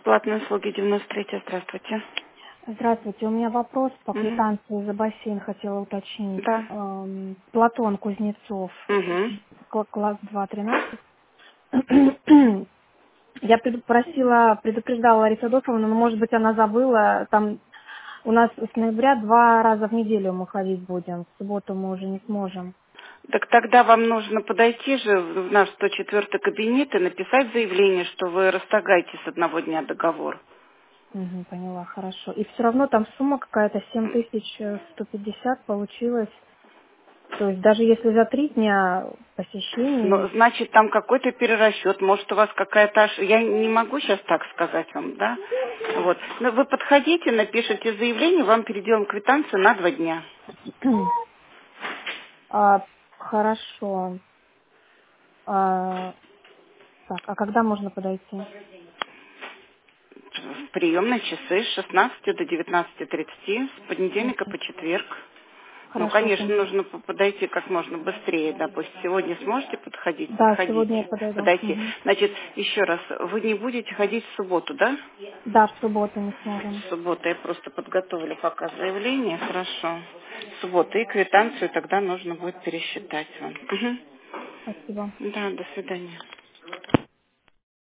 Платные услуги 93. Здравствуйте. Здравствуйте, у меня вопрос по Мгм. квитанции за бассейн хотела уточнить. Да. Платон Кузнецов, Угу. класс 2-13. Я предупреждала Ларису Адольфовну, но, может быть, она забыла. Там у нас с ноября 2 раза в неделю мы ходить будем. В субботу мы уже не сможем. Так тогда вам нужно подойти же в наш 104 кабинет и написать заявление, что вы расторгаете с одного дня договор. Мгм, поняла, хорошо. И все равно там сумма какая-то 7150 получилась. То есть даже если за 3 дня Но, посещений. значит, там какой-то перерасчет, может, у вас какая-то Я не могу сейчас так сказать вам, да? Вот. Но вы подходите, напишите заявление, вам переделаем квитанцию на 2 дня. Хорошо. А, так, а когда можно подойти? В приемные часы с 16 до 19:30, с понедельника Мгм. по четверг. Ну, Хорошо, конечно, поняла. нужно подойти как можно быстрее. Допустим, сегодня сможете подходить, Да, сегодня я подходите, подойду. подойти. Мгм. Значит, еще раз, вы не будете ходить в субботу, да? Да, в субботу не сможем. В субботу я просто подготовлю пока заявление, хорошо. В субботу и квитанцию тогда нужно будет пересчитать вам. Мгм. Спасибо. Да, до свидания.